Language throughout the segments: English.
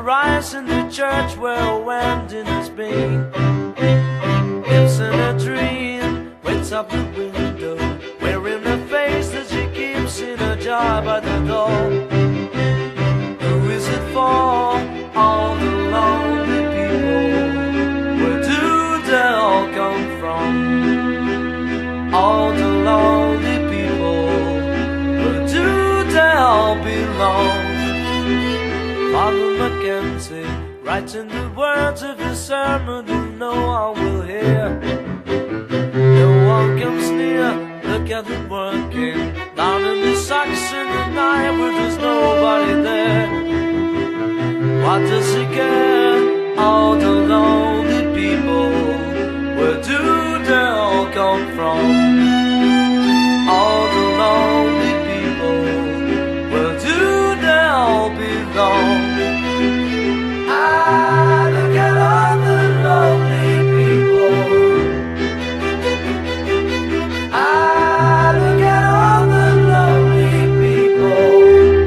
rise in the church where Wendy has been. Lives in a dream, waits up the window, wearing the face that she keeps in a jar by the door. Who is it for? All the lonely people. Where do they all come from? All the lonely people. Where do they all belong? Father Mackenzie, writing the words of his sermon, you know I will hear. No one comes near, look at him working down in the socks in the night where there's nobody there. What does he care? All the lonely people, where do they all come from? All the lonely people, where do they all belong? I look at all the lonely people. I look at all the lonely people.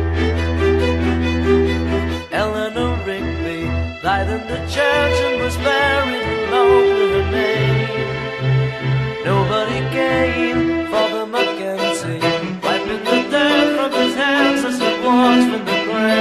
Eleanor Rigby died in the church and was buried along with her name. Nobody came for the Mackenzie, wiping the dirt from his hands as he walked from the grave.